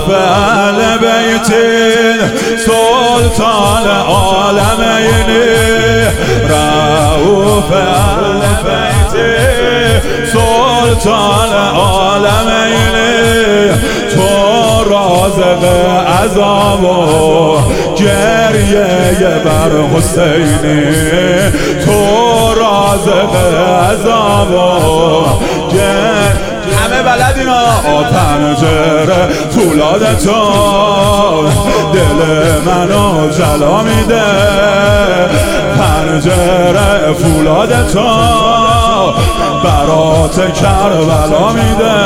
اهل بیت سلطان عالمین رؤوف اهل بیت سلطان عالمین تو رازق عذاب و گریه بر حسینی تو رازق عذاب و همه بلدینا پنجره فولاد تو دل منو جلا میده پنجره فولاد تو برات کربلا میده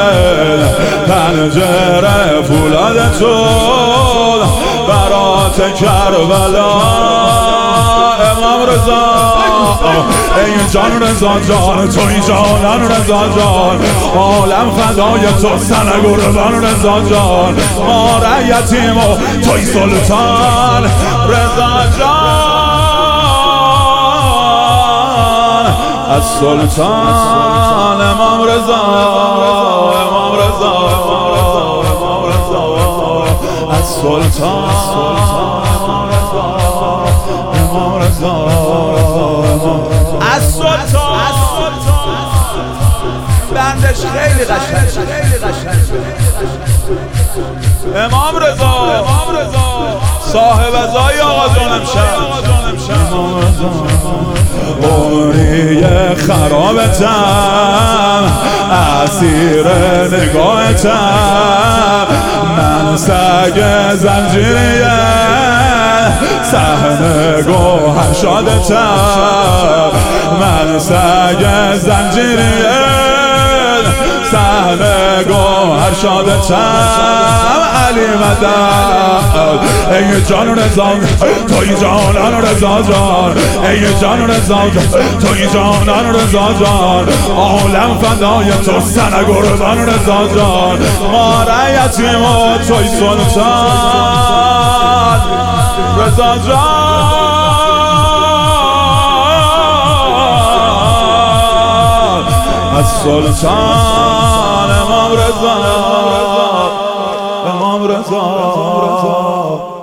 پنجره فولاد تو برات کربلا امام رضا ای جان رضا جان توی جانان رضا جان عالم فدای تو سن قربان رضا جان ما رعیتیم و توی سلطان رضا جان از سلطان امام رضا امام رضا امام رضا از سلطان امام رضا از سلطان بندش خیلی قشنگ امام رضا صاحب ازای آقا جانم شد عمری خرابتم اسیر نگاهتم من سگ زنجیریه صحنه گوهر شادتم من سگ زنجیریه صحنه گوهر شادتم علی مدد ای جان رضا توی جانان رضا جان ای جان رضا توی جانان رضا جان عالم فدای تو سن قربان رضا جان ما رعیتیم و توی سلطان رضا جان از سلطان امام رضا امام رضا